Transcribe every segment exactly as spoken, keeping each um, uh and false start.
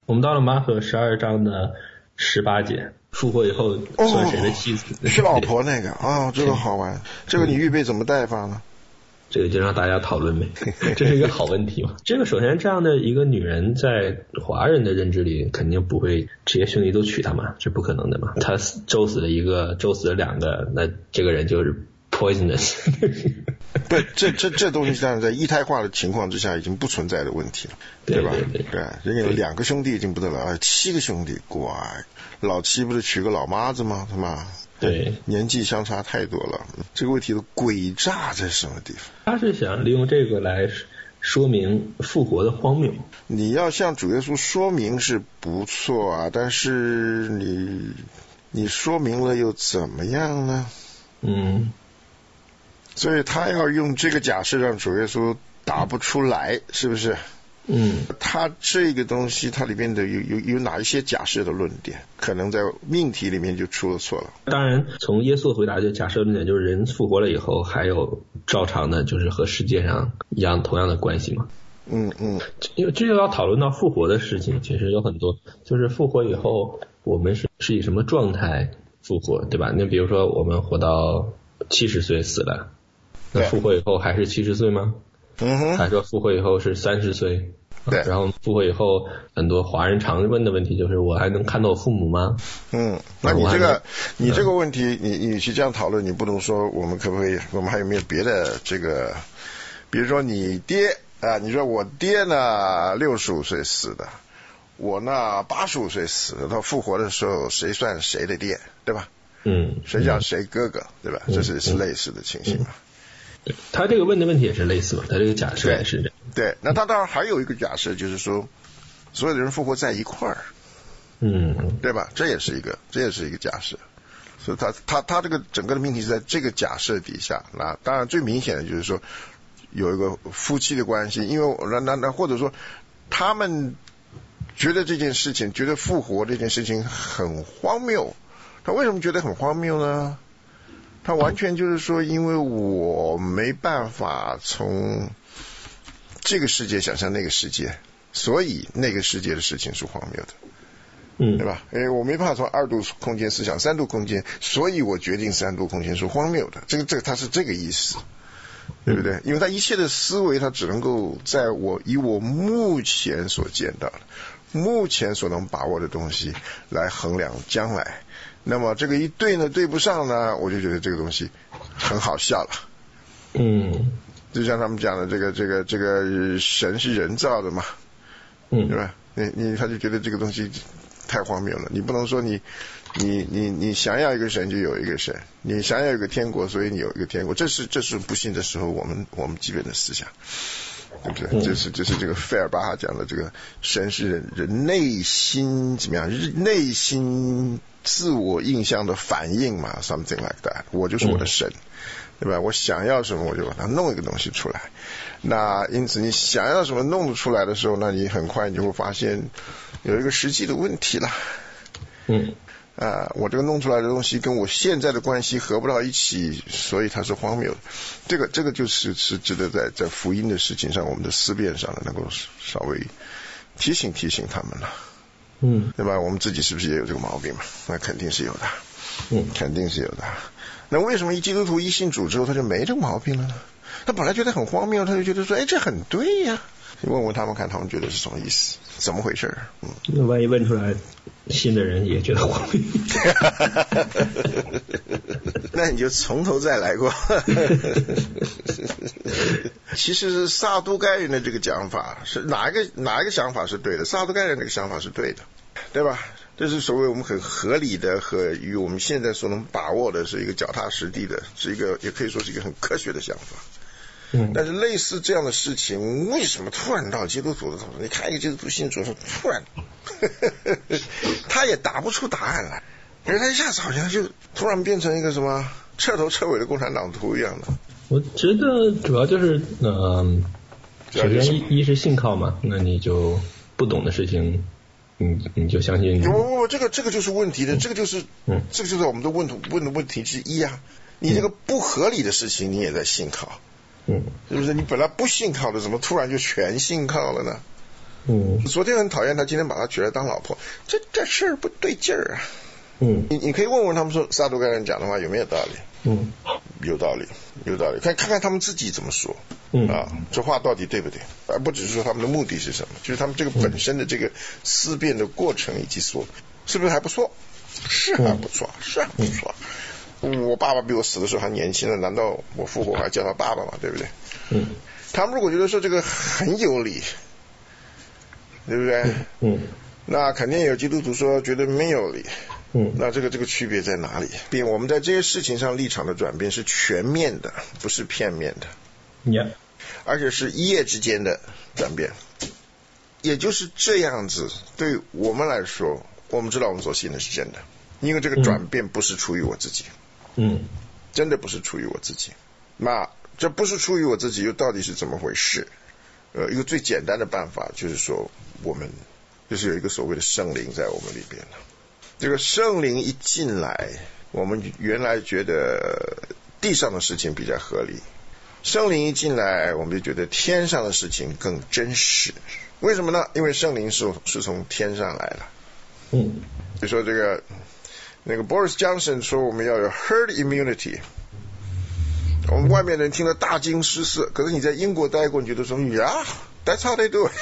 我们到了马可十二章的十八节，复活以后算谁的妻子？ 哦、是老婆那个啊、哦，这个好玩。这个你预备怎么带法呢？ 这个就让大家讨论呗，这是一个好问题嘛。这个首先这样的一个女人在华人的认知里肯定不会这些兄弟都娶她嘛，这不可能的嘛。他咒死了一个，咒死了两个，那这个人就是 poisonous 对，这这这东西当然在一胎化的情况之下已经不存在的问题了，对吧？ 对对对， 对，人家有两个兄弟已经不得了，啊，七个兄弟，乖，老七不是娶个老妈子吗？他妈。 对， 年纪相差太多了。这个问题的诡诈在什么地方？ 他是想利用这个来说明复活的荒谬。 你要向主耶稣说明是不错啊，但是你你说明了又怎么样呢？ 嗯， 所以他要用这个假设让主耶稣答不出来，是不是？ 嗯， 他这个东西，它里面的有有有哪一些假设的论点，可能在命题里面就出了错了。 当然，从耶稣的回答就假设论点，就是人复活了以后，还有照常的，就是和世界上一样同样的关系嘛。 嗯嗯， 因为这就要讨论到复活的事情，其实有很多，就是复活以后，我们是是以什么状态复活，对吧？那比如说我们活到七十岁死了，那复活以后还是七十岁吗？ 嗯哼， 还说复活以后是三十岁？ 对， 然后复活以后，很多华人常问的问题就是：我还能看到我父母吗？ 嗯，那你这个，你这个问题，你你去这样讨论，你不能说我们可不可以，我们还有没有别的这个，比如说你爹啊，你说我爹呢六十五岁死的，我呢八十五岁死的，他复活的时候谁算谁的爹，对吧？ 嗯， 谁叫谁哥哥，对吧？这是是类似的情形嘛。 对，他这个问的问题也是类似嘛，他这个假设也是这样。 对，那他当然还有一个假设，就是说所有的人复活在一块儿， 嗯， 对吧？这也是一个，这也是一个假设。所以他他他这个整个的命题是在这个假设底下。那当然最明显的就是说有一个夫妻的关系，因为那那那或者说他们觉得这件事情，觉得复活这件事情很荒谬。他为什么觉得很荒谬呢？他完全就是说，因为我没办法从这个世界想象那个世界，所以那个世界的事情是荒谬的， 嗯， 对吧？哎，我没办法从二度空间思想三度空间，所以我决定三度空间是荒谬的。这个这个他是这个意思，对不对？因为他一切的思维，他只能够在我以我目前所见到的、目前所能把握的东西来衡量将来。那么这个一对呢对不上呢，我就觉得这个东西很好笑了。 嗯， 就像他们讲的，这个这个这个神是人造的嘛， 嗯， 对吧？你你他就觉得这个东西太荒谬了。你不能说你你你你想要一个神就有一个神，你想要一个天国，所以你有一个天国，这是这是不信的时候我们我们基本的思想。对不对？这是这是这个费尔巴哈讲的，这个神是人人内心怎么样？内心自我印象的反应嘛 ，something like that。我就是我的神，对吧？我想要什么，我就把它弄一个东西出来。那因此，你想要什么弄得出来的时候，那你很快你就会发现有一个实际的问题了。 嗯。 啊，我这个弄出来的东西跟我现在的关系合不到一起，所以它是荒谬的。这个这个就是是值得在在福音的事情上，我们的思辨上呢，能够稍微提醒提醒他们了。 嗯， 对吧？我们自己是不是也有这个毛病嘛？那肯定是有的， 嗯， 肯定是有的。那为什么一基督徒一信主之后他就没这个毛病了呢？他本来觉得很荒谬，他就觉得说，哎，这很对呀。问问他们看，他们觉得是什么意思？怎么回事？嗯， 那万一问出来，信的人也觉得荒谬， 那你就从头再来过。其实撒都该人的这个讲法是哪一个哪一个想法是对的？撒都该人这个想法是对的，对吧？这是所谓我们很合理的和与我们现在所能把握的是一个脚踏实地的，是一个也可以说是一个很科学的想法。 嗯， 但是类似这样的事情，为什么突然到基督徒的头上？你看一个基督徒信主说，突然他也答不出答案来，可是他一下子好像就突然变成一个什么彻头彻尾的共产党徒一样的。 我觉得主要就是嗯、呃，首先一一是信靠嘛，那你就不懂的事情，你你就相信。 不不不，这个这个就是问题的，嗯、这个就是嗯，这个就是我们的问问的问题之一啊。你这个不合理的事情，你也在信靠。 嗯， 是不是？你本来不信靠的，怎么突然就全信靠了呢？ 嗯， 昨天很讨厌他，今天把他娶来当老婆，这这事儿不对劲儿啊。 嗯， 你你可以问问他们说，撒都该人讲的话有没有道理？ 嗯， 有道理，有道理。看看看他们自己怎么说。 嗯啊，这话到底对不对？而不只是说他们的目的是什么，就是他们这个本身的这个思辨的过程以及说，是不是还不错？是还不错，是还不错。我爸爸比我死的时候还年轻呢，难道我复活还叫他爸爸吗？对不对？ 嗯， 他们如果觉得说这个很有理，对不对？ 嗯， 那肯定有基督徒说觉得没有理。 嗯， 那这个这个区别在哪里？并我们在这些事情上立场的转变是全面的，不是片面的。 Yeah. 而且是一夜之间的转变，也就是这样子。对我们来说，我们知道我们所信的是真的，因为这个转变不是出于我自己， 嗯， 真的不是出于我自己。那这不是出于我自己，又到底是怎么回事？呃，一个最简单的办法就是说，我们就是有一个所谓的圣灵在我们里边了。这个圣灵一进来，我们原来觉得地上的事情比较合理。圣灵一进来，我们就觉得天上的事情更真实。为什么呢？因为圣灵是是从天上来的。 嗯， 就说这个那个 Boris Johnson 说我们要有 herd immunity， 我们外面的人听了大惊失色，可是你在英国待过，你觉得说呀 that's how they do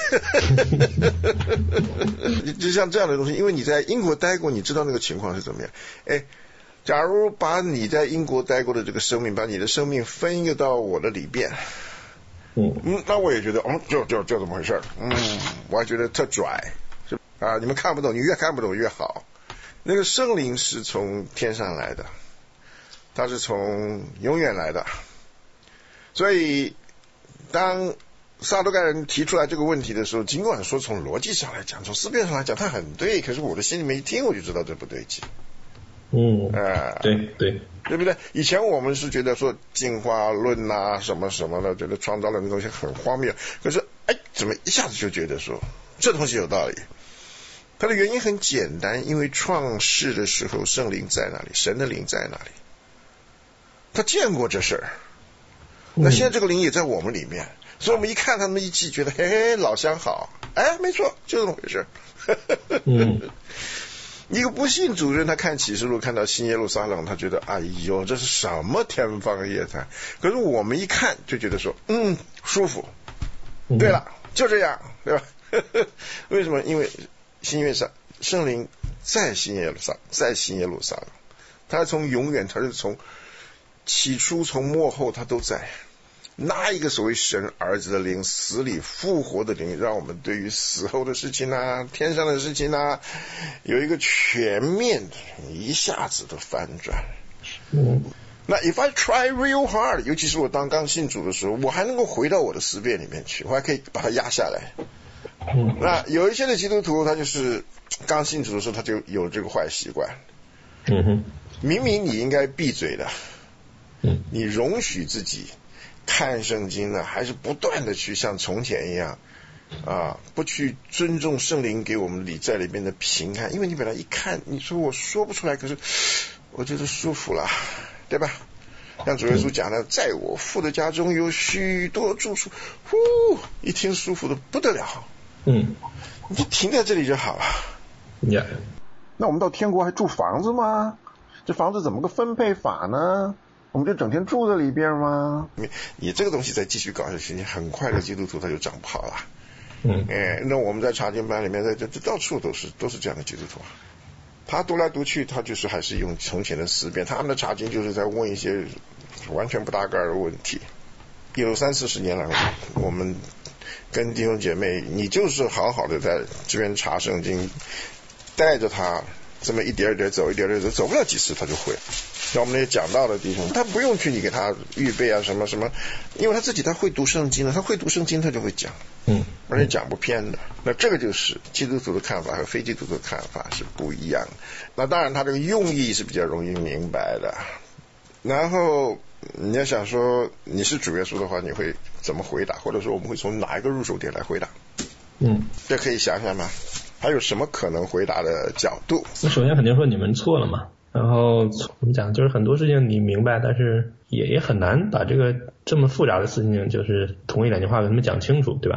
it 就像这样的东西，因为你在英国待过，你知道那个情况是怎么样。哎，假如把你在英国待过的这个生命，把你的生命分一个到我的里边， 嗯嗯，那我也觉得，嗯，就就就这么回事，嗯，我还觉得特拽，是啊，你们看不懂，你越看不懂越好。那个圣灵是从天上来的，它是从永远来的，所以当撒都该人提出来这个问题的时候，尽管说从逻辑上来讲，从思辨上来讲，他很对，可是我的心里面一听，我就知道这不对劲。 嗯， 呃， 对对， 对不对？以前我们是觉得说进化论啊什么什么的，觉得创造论的东西很荒谬，可是哎，怎么一下子就觉得说这东西有道理？它的原因很简单，因为创世的时候圣灵在哪里，神的灵在哪里，他见过这事儿。那现在这个灵也在我们里面，所以我们一看他们一记，觉得嘿嘿老相好，哎，没错，就这么回事。 嗯。 一个不信主人，他看启示录看到新耶路撒冷，他觉得哎呦这是什么天方夜谭，可是我们一看就觉得说嗯舒服，对了就这样，对吧？为什么？因为新约上圣灵在新耶路撒在新耶路撒冷，他从永远，他是从起初从末后他都在。那一个所谓神儿子的灵，死里复活的灵，让我们对于死后的事情啊，天上的事情啊，有一个全面的一下子的翻转。 嗯， 那 if I try real hard， 尤其是我当刚信主的时候，我还能够回到我的思辨里面去，我还可以把它压下来。 嗯， 那有一些的基督徒，他就是刚信主的时候他就有这个坏习惯。 嗯哼， 明明你应该闭嘴的， 嗯， 你容许自己看圣经呢，还是不断的去像从前一样啊，不去尊重圣灵给我们里在里面的平安，因为你本来一看，你说我说不出来，可是我觉得舒服了，对吧？像主耶稣讲的，在我父的家中有许多住处，呼，一听舒服的不得了。 嗯， 你就停在这里就好了。 呀、yeah. 那我们到天国还住房子吗？这房子怎么个分配法呢？我们就整天住在里边吗？你你这个东西再继续搞下去，你很快的基督徒他就长不好了。 嗯， 哎，那我们在查经班里面，在这这到处都是都是这样的基督徒。他读来读去，他就是还是用从前的思辨，他们的查经就是在问一些完全不搭盖的问题。有三四十年来，我们跟弟兄姐妹，你就是好好的在这边查圣经，带着他这么一点一点走，一点一点走，走不了几次他就会。像我们那些讲道的弟兄，他不用去你给他预备啊什么什么，因为他自己他会读圣经了，他会读圣经他就会讲， 嗯， 而且讲不偏的。那这个就是基督徒的看法和非基督徒的看法是不一样的。那当然他这个用意是比较容易明白的。然后你要想说你是主耶稣的话，你会怎么回答？或者说我们会从哪一个入手点来回答？ 嗯， 这可以想想吗？还有什么可能回答的角度？ 那首先肯定说你们错了嘛。然后怎么讲，就是很多事情你明白，但是也也很难把这个这么复杂的事情，就是同一两句话给他们讲清楚，对吧？ 是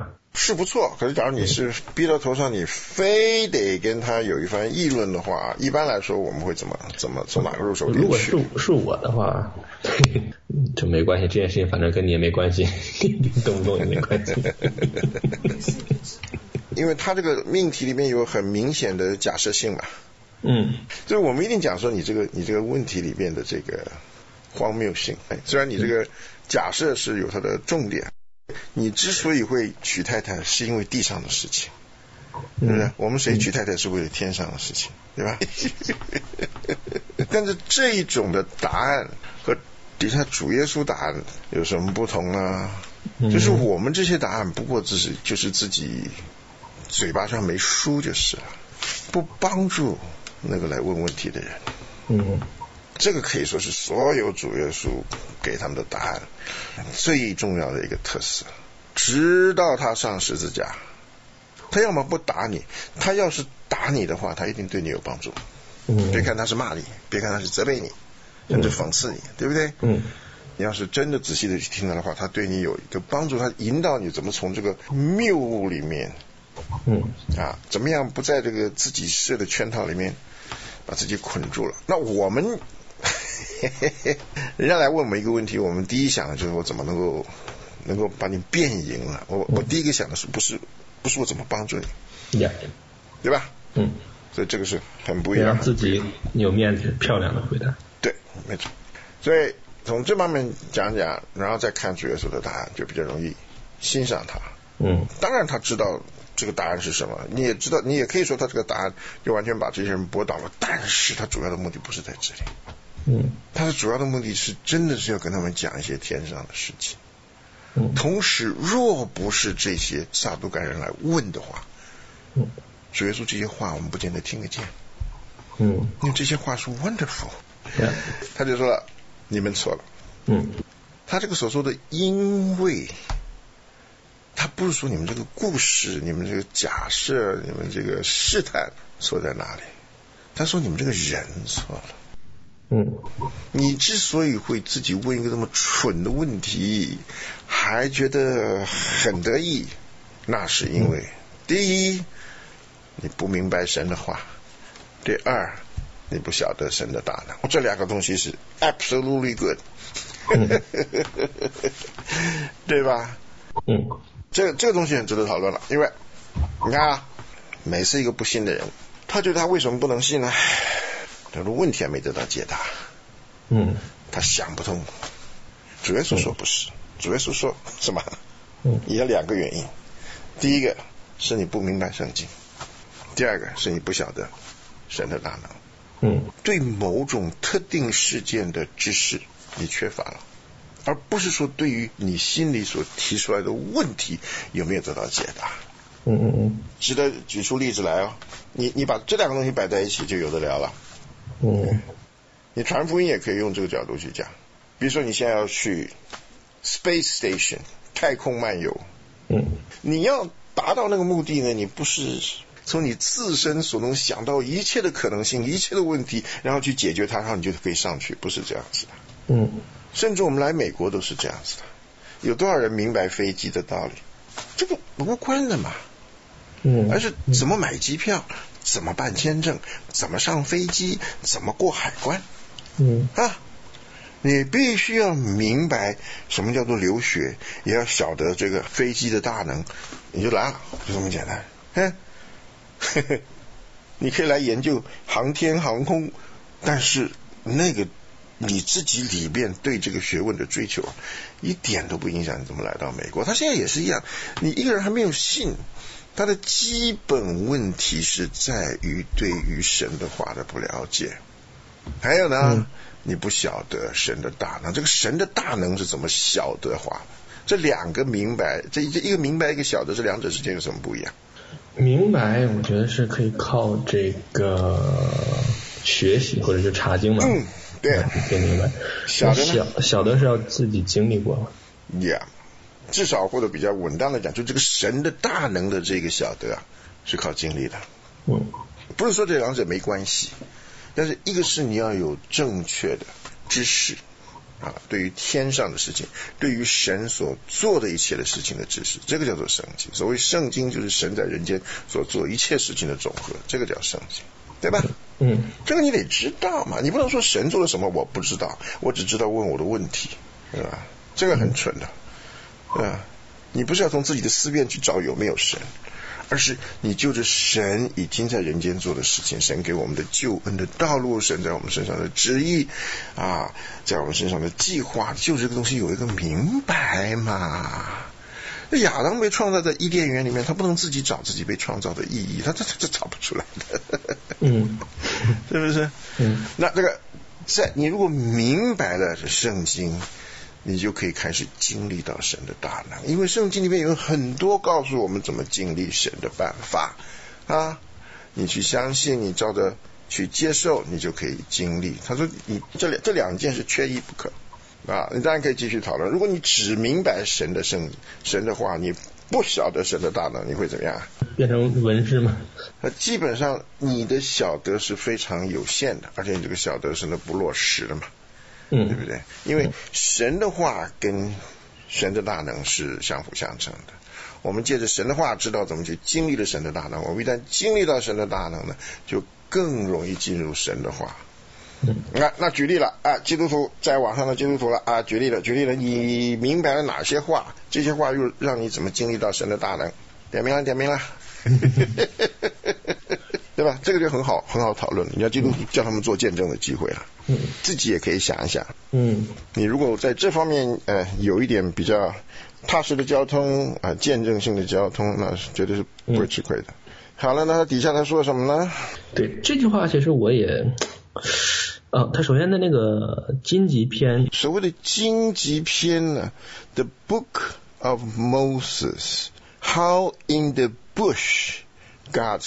是不错，可是假如你是逼到头上，你非得跟他有一番议论的话，一般来说我们会怎么怎么从哪个入手点去？ 如果是是我的话，就没关系，这件事情反正跟你也没关系，你懂不懂也没关系。 因为他这个命题里面有很明显的假设性嘛。 嗯， 所以我们一定讲说你这个你这个问题里面的这个荒谬性。虽然你这个假设是有它的重点，你之所以会娶太太，是因为地上的事情，对不对？我们谁娶太太是为了天上的事情，对吧？但是这一种的答案和底下主耶稣答案有什么不同呢？就是我们这些答案不过只是就是自己嘴巴上没书就是了，不帮助那个来问问题的人。 嗯， 这个可以说是所有主耶稣给他们的答案最重要的一个特色。直到他上十字架，他要么不打你，他要是打你的话，他一定对你有帮助。 嗯， 别看他是骂你，别看他是责备你，甚至讽刺你，对不对？ 嗯， 你要是真的仔细的去听他的话，他对你有一个帮助，他引导你怎么从这个谬误里面， 嗯啊，怎么样不在这个自己设的圈套里面把自己捆住了。那我们人家来问我们一个问题，我们第一想的就是我怎么能够能够把你变赢了。我我第一个想的是不是不是我怎么帮助你， yeah. 对吧？ 嗯， 所以这个是很不一样的， 让自己有面子漂亮的回答。 对，没错。所以从这方面讲讲，然后再看主耶稣的答案，就比较容易欣赏他。 嗯， 当然他知道这个答案是什么，你也知道，你也可以说他这个答案就完全把这些人驳倒了，但是他主要的目的不是在这里。 嗯， 他的主要的目的是真的是要跟他们讲一些天上的事情。 嗯， 同时若不是这些撒都该人来问的话， 嗯， 主耶稣这些话我们不见得听得见。 嗯， 因为这些话是 wonderful。 yeah. 他就说了，你们错了。 嗯， 他这个所说的因为，他不是说你们这个故事，你们这个假设，你们这个试探错在哪里，他说你们这个人错了。 嗯， 你之所以会自己问一个这么蠢的问题，还觉得很得意，那是因为、嗯、第一，你不明白神的话；第二，你不晓得神的大能。这两个东西是 absolutely good， 嗯、对吧？ 嗯， 这个这个东西很值得讨论了，因为你看啊，每次一个不信的人，他觉得他为什么不能信呢？他的问题还没得到解答， 嗯， 他想不通。主耶稣说不是，嗯、主耶稣说什么？ 嗯， 也有两个原因。第一个是你不明白圣经，第二个是你不晓得神的大能。嗯， 对某种特定事件的知识你缺乏了，而不是说对于你心里所提出来的问题有没有得到解答。 嗯嗯嗯， 值得举出例子来哦。你你把这两个东西摆在一起就有得聊了。 嗯， 你传福音也可以用这个角度去讲。比如说你现在要去 Space Station 太空漫游， 嗯， 你要达到那个目的呢，你不是从你自身所能想到一切的可能性、一切的问题，然后去解决它，然后你就可以上去，不是这样子的。 嗯， 甚至我们来美国都是这样子的。有多少人明白飞机的道理？这个无关的嘛。 嗯， 而是怎么买机票，怎么办签证，怎么上飞机，怎么过海关。 嗯啊，你必须要明白什么叫做留学，也要晓得这个飞机的大能，你就来了，就这么简单。嗯，呵呵，你可以来研究航天航空，但是那个你自己里边对这个学问的追求，一点都不影响你怎么来到美国。他现在也是一样，你一个人还没有信。他的基本问题是在于对于神的话的不了解，还有呢、嗯、你不晓得神的大能。这个神的大能是怎么晓得话？这两个明白，这一个明白一个晓得，这两者之间有什么不一样？ 明白我觉得是可以靠这个学习或者是查经嘛。 嗯，对， 听明白。 晓得呢？ 晓晓得是要自己经历过。 Yeah， 至少或者比较稳当的讲，就这个神的大能的这个晓得啊，是靠经历的。 嗯， 不是说这两者没关系，但是一个是你要有正确的知识， 啊，对于天上的事情，对于神所做的一切的事情的知识，这个叫做圣经。所谓圣经就是神在人间所做一切事情的总和，这个叫圣经，对吧？ 嗯， 这个你得知道嘛，你不能说神做了什么我不知道，我只知道问我的问题，对吧？这个很蠢的，对吧？你不是要从自己的思辨去找有没有神，而是你就着神已经在人间做的事情，神给我们的救恩的道路，神在我们身上的旨意啊，在我们身上的计划，就这个东西有一个明白嘛。亚当被创造在伊甸园里面，他不能自己找自己被创造的意义，他这这找不出来的， 嗯， 是不是？ 嗯， 那这个在你如果明白了圣经，你就可以开始经历到神的大能，因为圣经里面有很多告诉我们怎么经历神的办法啊，你去相信，你照着去接受，你就可以经历。他说你这两这两件是缺一不可啊，你当然可以继续讨论。如果你只明白神的圣神的话，你不晓得神的大能，你会怎么样？ 变成文士吗？ 基本上你的晓得是非常有限的，而且你这个晓得是那不落实的嘛。 嗯， 对不对？因为神的话跟神的大能是相辅相成的。我们借着神的话知道怎么去经历了神的大能，我们一旦经历到神的大能呢，就更容易进入神的话。 嗯， 那那举例了啊，基督徒在网上的基督徒了啊，举例了，举例了，你明白了哪些话？这些话又让你怎么经历到神的大能？点名了，点名了。对吧？这个就很好，很好讨论。你要基督徒叫他们做见证的机会了，嗯，自己也可以想一想，嗯，你如果在这方面呃有一点比较踏实的交通啊、呃，见证性的交通，那绝对是不会吃亏的。嗯、好了，那底下他说什么呢？ 对这句话，其实我也，呃，他首先的那个荆棘篇， 所谓的荆棘篇呢 ，The Book of Moses, How in the Bush God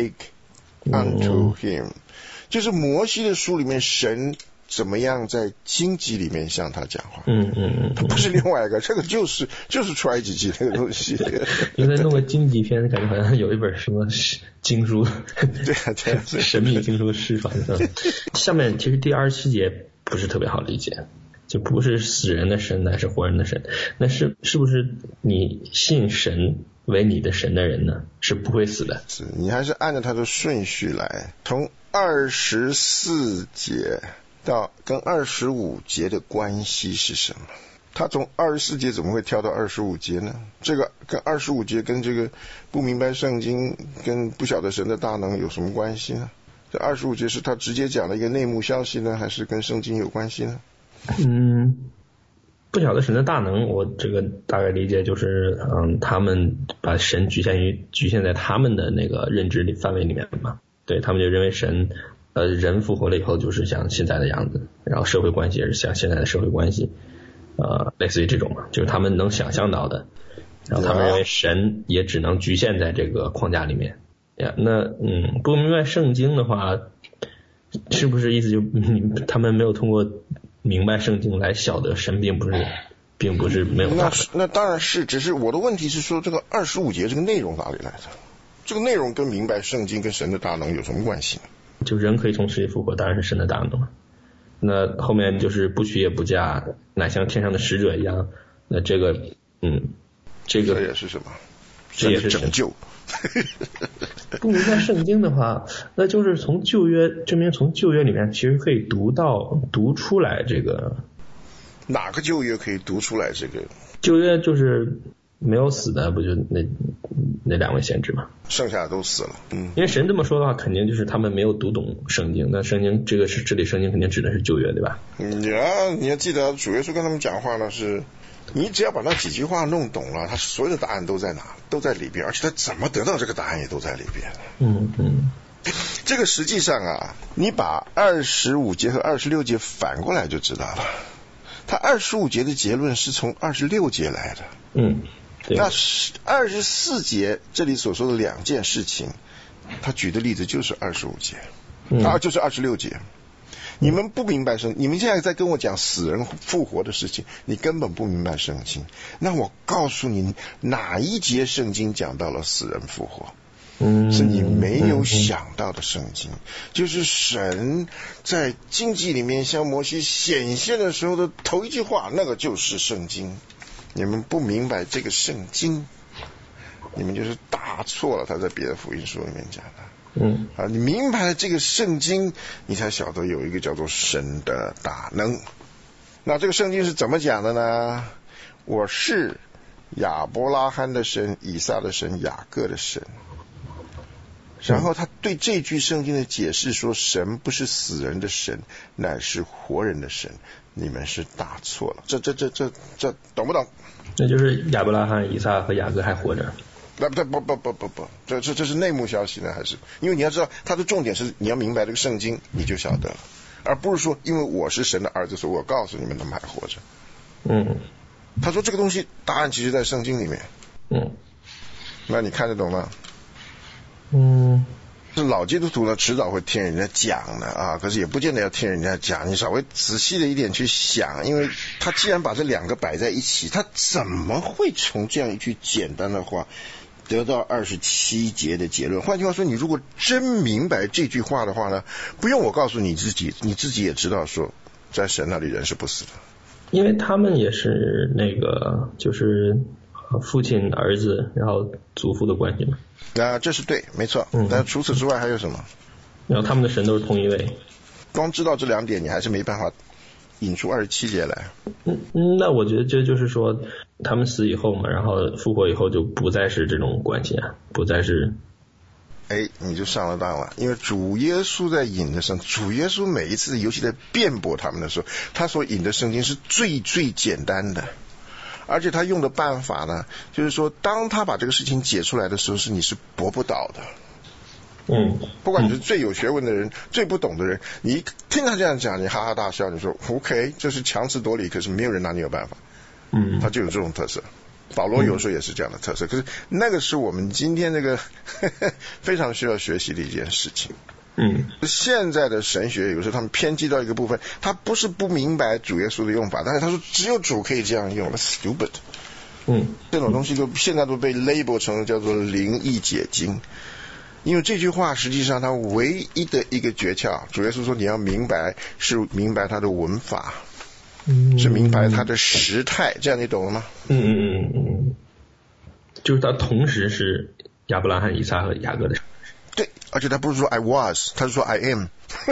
Spake.Unto him， 就是摩西的书里面，神怎么样在荆棘里面向他讲话？嗯嗯嗯，他不是另外一个，这个就是就是出埃及记那个东西。 因为弄个荆棘篇，感觉好像有一本什么经书， 对啊对啊， 神秘经书失传的。下面其实第二十七节不是特别好理解，就不是死人的神，乃是活人的神。那是是不是你信神为你的神的人呢，是不会死的。 是你还是按照他的顺序来，从二十四节到跟二十五节的关系是什么？他从二十四节怎么会跳到二十五节呢？这个跟二十五节跟这个不明白圣经跟不晓得神的大能有什么关系呢？这二十五节是他直接讲了一个内幕消息呢，还是跟圣经有关系呢？ 嗯，不晓得神的大能，我这个大概理解就是，嗯，他们把神局限于局限在他们的那个认知里范围里面嘛。对，他们就认为神，呃，人复活了以后就是像现在的样子，然后社会关系也是像现在的社会关系，呃，类似于这种嘛，就是他们能想象到的。然后他们认为神也只能局限在这个框架里面。呀，那嗯，不明白圣经的话，是不是意思就、嗯、他们没有通过明白圣经来晓得神并不是并不是没有大的？ 那那当然是，只是我的问题是说这个二十五节这个内容哪里来的？这个内容跟明白圣经跟神的大能有什么关系呢？ 就人可以从死里复活，当然是神的大能。那后面就是不娶也不嫁，乃像天上的使者一样。那这个嗯，这个这也是什么？ 这也是拯救。 不明白圣经的话，那就是从旧约证明，从旧约里面其实可以读到读出来这个。 哪个旧约可以读出来这个？ 旧约就是没有死的，不就那那两位先知吗？ 剩下的都死了。嗯， 因为神这么说的话，肯定就是他们没有读懂圣经。那圣经这个是这里圣经肯定指的是旧约，对吧？ 你啊，你要记得主耶稣跟他们讲话呢是。你只要把那几句话弄懂了，他所有的答案都在哪？都在里边，而且他怎么得到这个答案也都在里边。 嗯嗯， 这个实际上啊，你把二十五节和二十六节反过来就知道了。他二十五节的结论是从二十六节来的。 嗯，对。 那二十四节这里所说的两件事情，他举的例子就是二十五节， 嗯、 啊，就是二十六节。你们不明白圣，你们现在在跟我讲死人复活的事情，你根本不明白圣经。那我告诉你，哪一节圣经讲到了死人复活？ 嗯，是你没有想到的圣经，嗯、就是神在经济里面向摩西显现的时候的头一句话，那个就是圣经。你们不明白这个圣经，你们就是打错了他在别的福音书里面讲的。 嗯， 啊，你明白了这个圣经，你才晓得有一个叫做神的大能。那这个圣经是怎么讲的呢？我是亚伯拉罕的神，以撒的神，雅各的神。然后他对这句圣经的解释说，神不是死人的神，乃是活人的神。你们是打错了，这这这这这懂不懂？ 那就是亚伯拉罕、以撒和雅各还活着。 不不不不不不不，这这这是内幕消息呢，还是？因为你要知道，它的重点是你要明白这个圣经，你就晓得了，而不是说因为我是神的儿子，所以我告诉你们他们还活着。 嗯， 他说这个东西答案其实在圣经里面。 嗯， 那你看得懂吗？ 嗯， 是老基督徒呢，迟早会听人家讲的啊，可是也不见得要听人家讲，你稍微仔细的一点去想，因为他既然把这两个摆在一起，他怎么会从这样一句简单的话得到二十七节的结论？换句话说，你如果真明白这句话的话呢，不用我告诉你自己，你自己也知道说，在神那里人是不死的。 因为他们也是那个就是父亲儿子然后祖父的关系嘛。 啊，这是对，没错。嗯，但除此之外还有什么？ 然后他们的神都是同一位。 光知道这两点，你还是没办法引出二十七节来。 嗯嗯，那我觉得这就是说，他们死以后嘛，然后复活以后就不再是这种关系啊，不再是。 哎，你就上了当了，因为主耶稣在引的圣，主耶稣每一次尤其在辩驳他们的时候，他所引的圣经是最最简单的。而且他用的办法呢，就是说当他把这个事情解出来的时候，是你是驳不倒的。 嗯， 不管你是最有学问的人、嗯、最不懂的人，你听他这样讲，你哈哈大笑，你说 OK， 这是强词夺理，可是没有人拿你有办法。 嗯， 他就有这种特色。保罗有时候也是这样的特色，嗯、可是那个是我们今天这个呵呵非常需要学习的一件事情。 嗯， 现在的神学有时候他们偏激到一个部分，他不是不明白主耶稣的用法，但是他说只有主可以这样用，那 stupid。 嗯， 这种东西都现在都被 label 成叫做灵意解经，因为这句话实际上它唯一的一个诀窍，主耶稣说你要明白是明白它的文法， 嗯， 是明白它的时态，这样你懂了吗？ 嗯嗯嗯嗯，就是他同时是亚伯拉罕、以撒和雅各的。 对，而且他不是说 I was， 他是说 I am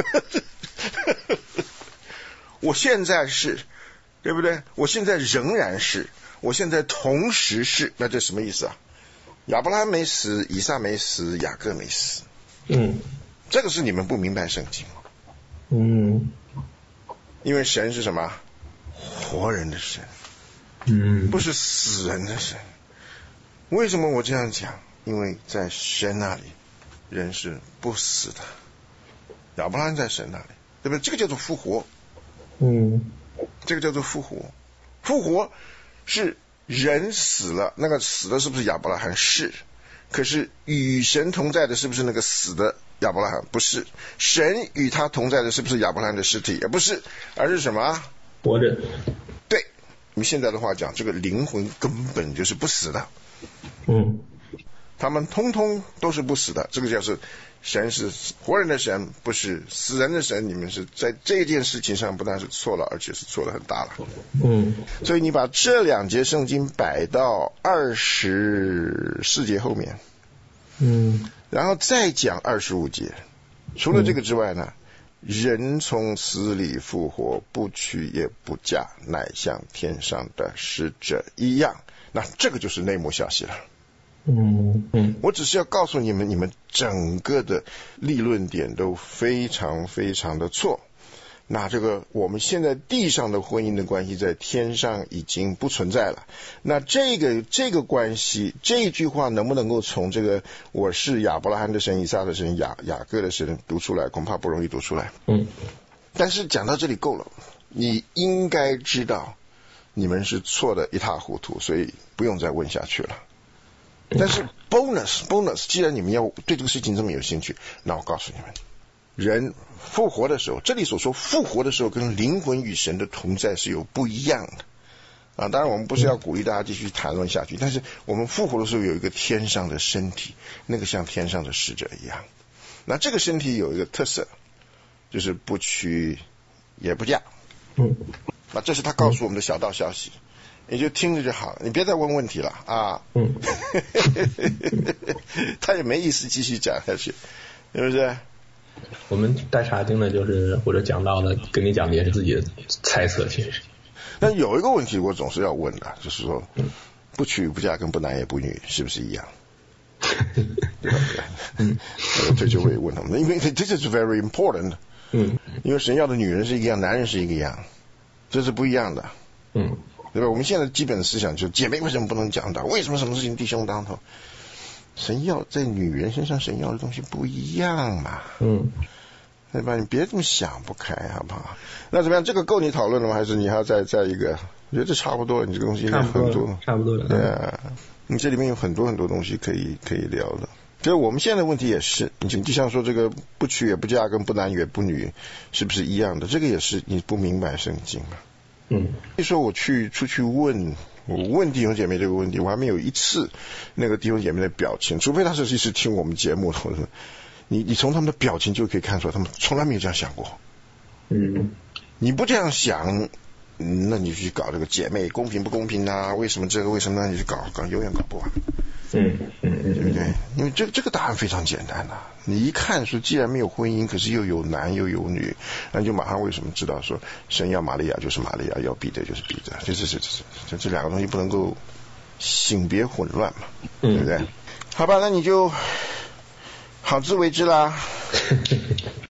我现在是，对不对？我现在仍然是，我现在同时是，那这什么意思啊？亚伯拉罕没死，以撒没死，雅各没死。 嗯， 这个是你们不明白圣经。 嗯， 因为神是什么？活人的神。 嗯， 不是死人的神。为什么我这样讲？因为在神那里人是不死的，亚伯拉罕在神那里，对不对？这个叫做复活。 嗯， 这个叫做复活。复活是人死了，那个死的是不是亚伯拉罕？是。可是与神同在的是不是那个死的亚伯拉罕？不是。神与他同在的是不是亚伯拉罕的尸体？也不是，而是什么？ 活着。 对，我们现在的话讲，这个灵魂根本就是不死的。 嗯， 他们通通都是不死的，这个就是神是活人的神，不是死人的神。你们是在这件事情上不但是错了，而且是错得很大了。 嗯， 所以你把这两节圣经摆到二十四节后面， 嗯， 然后再讲二十五节。除了这个之外呢，嗯、人从死里复活，不娶也不嫁，乃像天上的使者一样。那这个就是内幕消息了。 嗯嗯， 我只是要告诉你们，你们整个的立论点都非常非常的错。那这个我们现在地上的婚姻的关系在天上已经不存在了。那这个这个关系，这句话能不能够从这个我是亚伯拉罕的神、以撒的神、雅雅各的神读出来，恐怕不容易读出来。 嗯，但是讲到这里够了，你应该知道你们是错的一塌糊涂，所以不用再问下去了。但是 bonus bonus， 既然你们要对这个事情这么有兴趣，那我告诉你们，人复活的时候，这里所说复活的时候跟灵魂与神的同在是有不一样的。 啊，当然我们不是要鼓励大家继续谈论下去，但是我们复活的时候有一个天上的身体，那个像天上的使者一样。那这个身体有一个特色，就是不娶也不嫁。 嗯， 那这是他告诉我们的小道消息，你就听着就好，你别再问问题了啊。 嗯， 他也没意思继续讲下去，是不是？ 我们带查经的，就是或者讲到的，跟你讲的也是自己的猜测，其实。 但有一个问题我总是要问的，就是说，不娶不嫁跟不男也不女是不是一样？对吧？嗯，这就会问他们，因为这就是 very important。 嗯， 因为神要的女人是一个样，男人是一个样，这是不一样的。 嗯， 对吧？我们现在基本的思想就是姐妹为什么不能讲到？为什么什么事情弟兄当头？神要在女人身上，神要的东西不一样嘛。 嗯。 对吧？你别这么想不开，好不好？那怎么样？这个够你讨论了吗？还是你还要再再一个？我觉得这差不多了。你这个东西很多， 差不多了。 对啊，你这里面有很多很多东西可以可以聊的。所以我们现在的问题也是，你就像说这个不娶也不嫁跟不男也不女是不是一样的？这个也是你不明白圣经嘛。 嗯。 你说我去出去问。我问弟兄姐妹这个问题，我还没有一次那个弟兄姐妹的表情，除非他是一直听我们节目的。你你从他们的表情就可以看出来，他们从来没有这样想过。 嗯， 你不这样想，那你去搞这个姐妹公平不公平啊？为什么这个？为什么那你去搞搞，永远搞不完。 嗯嗯嗯， 对不对？因为这这个答案非常简单的、啊，你一看说，既然没有婚姻，可是又有男又有女，那你就马上为什么知道说，神要玛利亚就是玛利亚，要彼得就是彼得，这这这这这这两个东西不能够性别混乱嘛，对不对？好吧，那你就好自为之啦。